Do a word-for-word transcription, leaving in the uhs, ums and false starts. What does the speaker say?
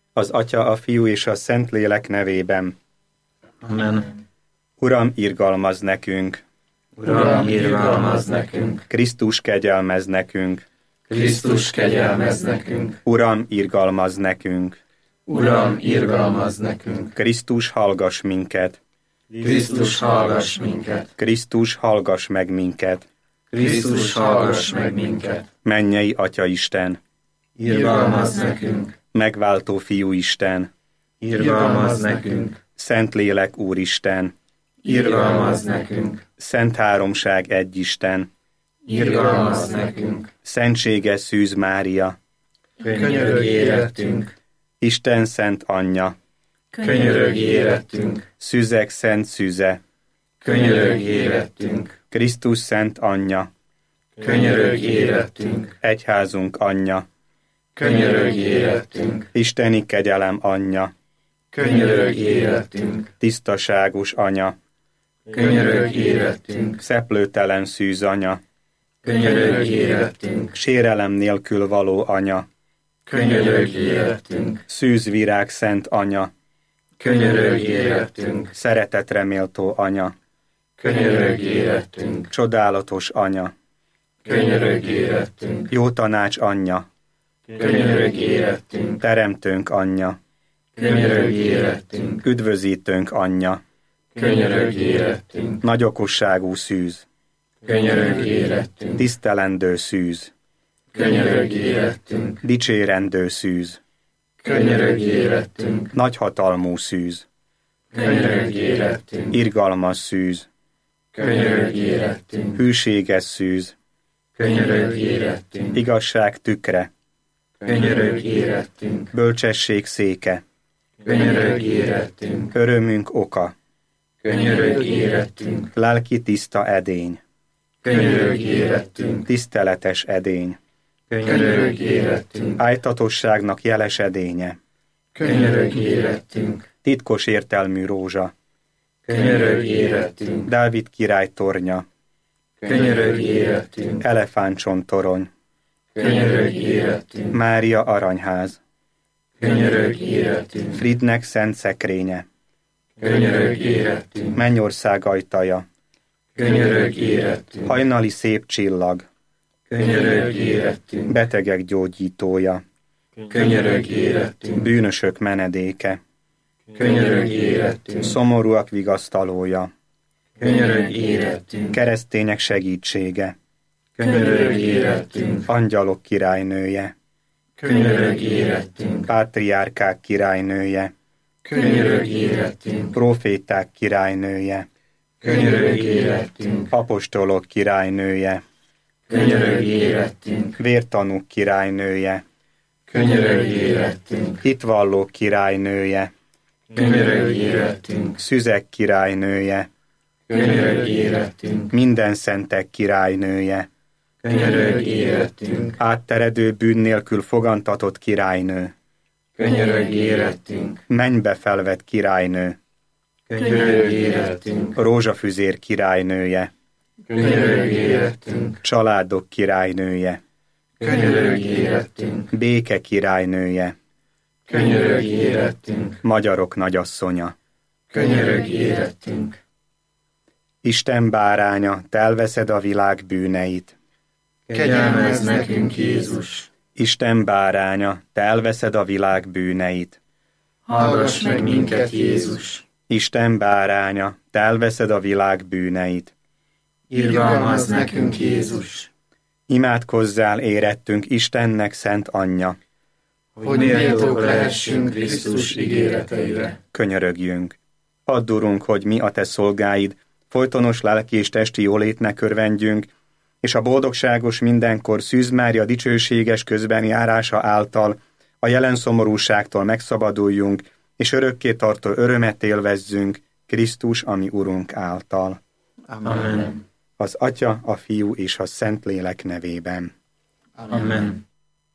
Az Atya, a Fiú és a Szentlélek nevében. Amen. Uram, irgalmazz nekünk! Uram, irgalmazz nekünk! Krisztus, kegyelmezz nekünk! Krisztus, kegyelmezz nekünk! Uram, irgalmazz nekünk! Uram, irgalmazz nekünk! Krisztus, hallgass minket! Krisztus, hallgass minket! Krisztus, hallgass meg minket! Krisztus, hallgass meg minket! Mennyei Atya Isten! Irgalmazz nekünk! Megváltó Fiú Isten! Irgalmazz nekünk! Szentlélek Úristen! Irgalmazz nekünk! Szent Háromság egy Isten! Irgalmazz nekünk! Szentséges Szűz Mária! Könyörögj érettünk! Isten Szent Anyja! Könyörögj érettünk! Szüzek Szent Szüze! Könyörögj érettünk! Krisztus Szent Anyja! Könyörögj érettünk! Egyházunk Anyja! Könyörögj érettünk! Isteni kegyelem Anyja! Könyörögj érettünk! Tisztaságos Anya! Könyörögj érettünk! Szeplőtelen Szűz Anya! Könyörögj érettünk! Sérelem nélkül való Anya! Könyörögj érettünk! Szűz Virág Szent Anya! Könyörögj érettünk! Szeretetre méltó Anya! Könyörögj érettünk! Csodálatos Anya! Könyörögj érettünk! Jó tanács Anyja! Könyörögj érettünk! Teremtőnk Anyja! Könyörögj érettünk! Üdvözítőnk Anyja! Könyörögj érettünk! Nagyokosságú Szűz! Könyörögj érettünk! Tisztelendő Szűz! Könyörögj érettünk! Dicsérendő Szűz! Könyörögj érettünk! Nagyhatalmú Szűz! Könyörögj érettünk! Irgalmas Szűz! Könyörögj érettünk! Hűséges Szűz! Könyörögj érettünk! Igazság tükre! Könyörögj érettünk! Bölcsesség széke! Könyörögj érettünk! Örömünk oka! Könyörögj érettünk! Lelki tiszta edény! Könyörögj érettünk! Tiszteletes edény! Könyörögj érettünk! Ájtatosságnak jeles edénye! Könyörögj érettünk! Titkos értelmű rózsa! Könyörögj érettünk! Dávid király tornya! Könyörögj érettünk! Elefántcsontorony! Könyörögj érettünk! Mária aranyház! Könyörögj érettünk! Fridnek szent szekrénye! Könyörögj érettünk! Mennyország ajtaja! Könyörögj érettünk! Hajnali szép csillag! Könyörögj érettünk! Betegek gyógyítója! Könyörögj érettünk! Bűnösök menedéke! Könyörögj érettünk! Szomorúak vigasztalója! Könyörögj érettünk! Keresztények segítsége! Könyörögj érettünk! Angyalok királynője! Könyörögj érettünk! Pátriárkák királynője! Könyörögj érettünk! Proféták királynője! Könyörögj érettünk! Apostolok királynője! Könyörögj érettünk! Vértanúk királynője! Könyörögj érettünk! Hitvallók királynője! Könyörögj érettünk! Szüzek királynője! Könyörögj érettünk! Minden szentek királynője! Könyörögj érettünk! Átteredő bűn nélkül fogantatott királynő! Könyörögj érettünk! Mennybe felvett királynő! Könyörögj érettünk! Rózsafüzér királynője! Könyörögj érettünk! Családok királynője! Könyörögj érettünk! Béke királynője! Könyörögj érettünk! Magyarok nagyasszonya! Könyörögj érettünk! Isten báránya, te elveszed a világ bűneit! Kegyelmezz nekünk, Jézus! Isten báránya, te elveszed a világ bűneit! Hallgass meg minket, Jézus! Isten báránya, te elveszed a világ bűneit! Irgalmazz nekünk, Jézus! Imádkozzál érettünk Istennek szent anyja! Hogy méltók lehessünk Krisztus ígéreteire. Könyörögjünk! Add, Urunk, hogy mi a te szolgáid folytonos lelki és testi jólétnek örvendjünk, és a boldogságos mindenkor Szűz Mária dicsőséges közbenjárása által a jelen szomorúságtól megszabaduljunk, és örökké tartó örömet élvezzünk Krisztus, ami Urunk által. Amen. Az Atya, a Fiú és a Szentlélek nevében. Amen.